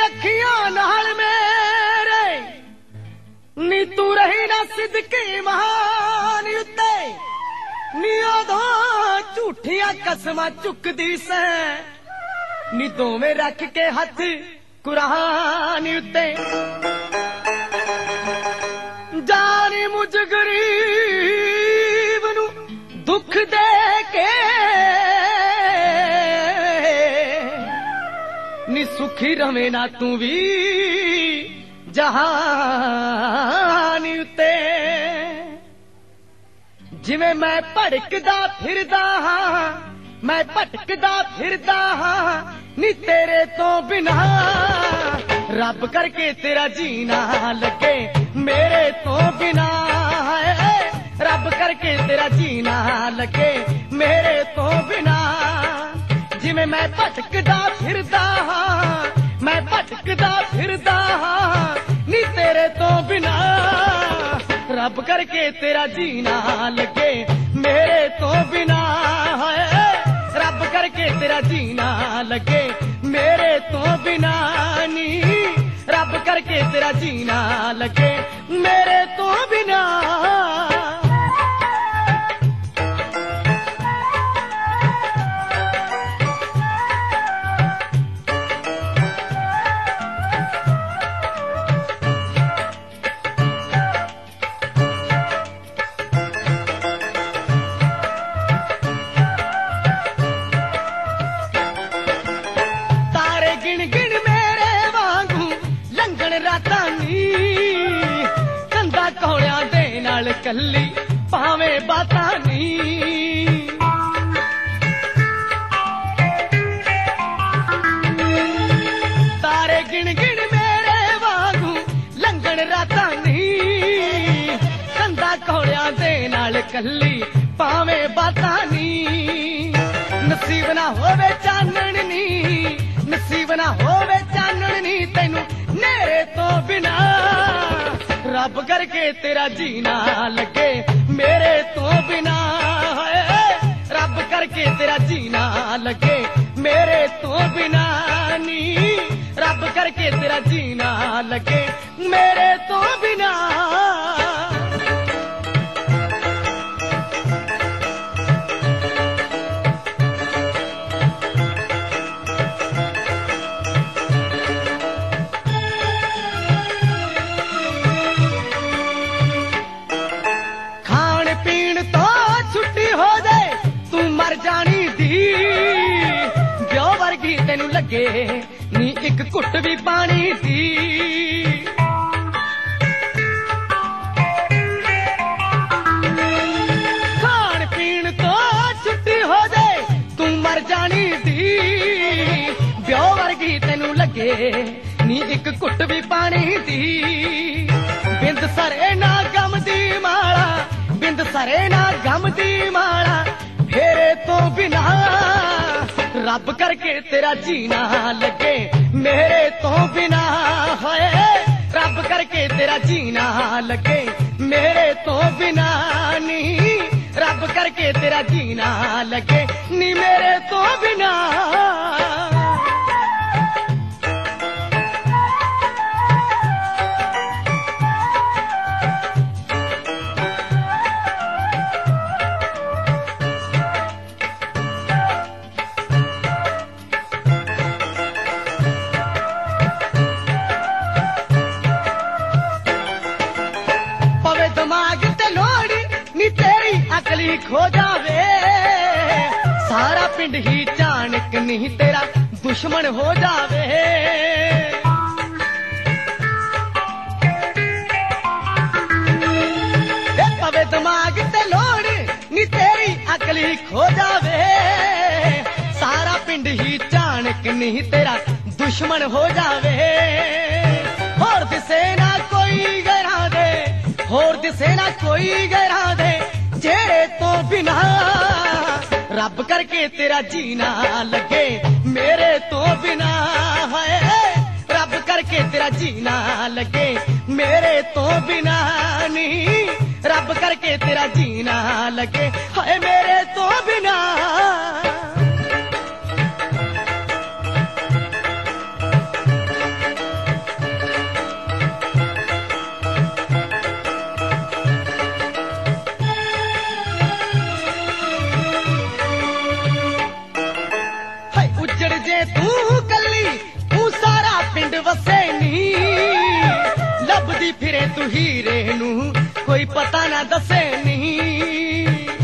अखियां नाल मेरे नी तू रही ना सिद्दकी महान उत्ते नी ओदों झूठियां कसमां चुकदी सै नी दोवें रख के हथ कुरान उत्ते जानी मुझ गरीब नू दुख दे के नी सुखी रवे ना तू भी जहान उत्ते जिवें मैं भड़कदा फिरदा हां मैं भटकदा फिरदा हां नी तेरे तो बिना रब करके तेरा जीना लगे मेरे तो बिना है रब करके तेरा जीना लगे मेरे तो बिना जिवें मैं भटकदा फिरदा हां मैं भटकदा फिरदा हां नी तेरे तो बिना रब करके तेरा जीना लगे मेरे तो बिना है रब करके तेरा जीना लगे मेरे तो बिना नी रब करके तेरा जीना लगे मेरे तो बिना कल्ली भावे बाता नी तारे गिन गिन मेरे वांगू लंघण राता नी कंधा कोड़िया दे नाल कल्ली भावे बाता नी नसीब ना होवे चानण नी नसीब ना होवे चानण नी तैनू नेरे तो बिना रब करके तेरा जीना लगे मेरे तो बिना है रब करके तेरा जीना लगे मेरे तो बिना नी रब करके तेरा जीना लगे मेरे तो बिना तेनू लगे नी एक घुट भी पानी दी खान पीन तो छुट्टी हो जाए तू मर जानी दी ब्यो वर्गी तेनू लगे नी एक घुट भी पानी दी बिंद सरे ना गम दी माला बिंद सरे ना गम दी माला फेरे तो बिना रब करके तेरा जीना लगे मेरे तो बिना है रब करके तेरा जीना लगे मेरे तो बिना नी रब करके तेरा जीना लगे नी मेरे तो बिना अकली खो जावे सारा पिंड ही चाणक नहीं तेरा दुश्मन हो जावे पवे दिमाग ते लोड़ नी तेरी अकली खो जावे सारा पिंड ही चाणक नहीं तेरा दुश्मन हो जावे होर दिसे ना कोई गरा दे होर दिसे ना कोई गरा दे जेरे तो बिना रब करके तेरा जीना लगे मेरे तो बिना है रब करके तेरा जीना लगे मेरे तो बिना नी रब करके तेरा जीना लगे है मेरे तो बिना ਤੂੰ ਹੀਰੇ ਨੂੰ ਕੋਈ ਪਤਾ ਨਾ ਦੱਸੇ ਨਹੀਂ।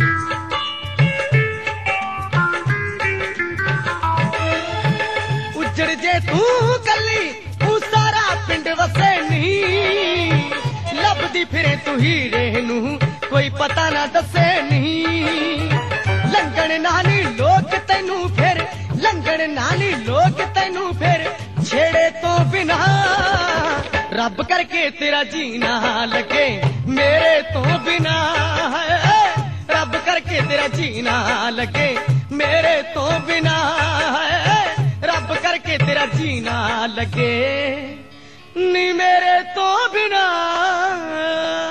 ਉੱਜੜ ਜੇ ਤੂੰ ਕੱਲੀ ਤੂੰ ਸਾਰਾ ਪਿੰਡ ਵਸੇ ਨਹੀਂ। ਲੱਭਦੀ ਫਿਰੇ ਤੂੰ ਹੀਰੇ ਨੂੰ ਕੋਈ ਪਤਾ ਨਾ ਦੱਸੇ ਨਹੀਂ। ਲੰਘਣ ਨਾਲੀ ਲੋਕ ਤੈਨੂੰ ਫਿਰ ਲੰਘਣ ਨਾਲੀ ਲੋਕ ਤੈਨੂੰ ਫਿਰ ਛੇੜੇ ਤੋਂ ਬਿਨਾ ਰੱਬ ਕਰਕੇ ਤੇਰਾ ਜੀਣਾ ਲੱਗੇ ਮੇਰੇ ਤੋਂ ਬਿਨਾ। ਰੱਬ ਕਰਕੇ ਤੇਰਾ ਜੀਣਾ ਲੱਗੇ ਮੇਰੇ ਤੋਂ ਬਿਨਾ। ਰੱਬ ਕਰਕੇ ਤੇਰਾ ਜੀਣਾ ਲੱਗੇ ਨੀ ਮੇਰੇ ਤੋਂ ਬਿਨਾ।